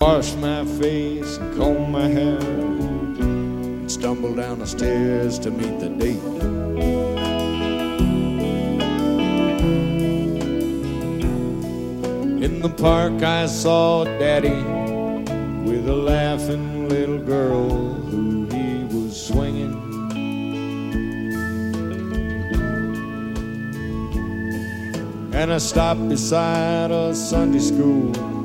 Washed my face and combed my hair and stumbled down the stairs to meet the date. In the park I saw Daddy with a laughing little girl who he was swinging. And I stopped beside a Sunday school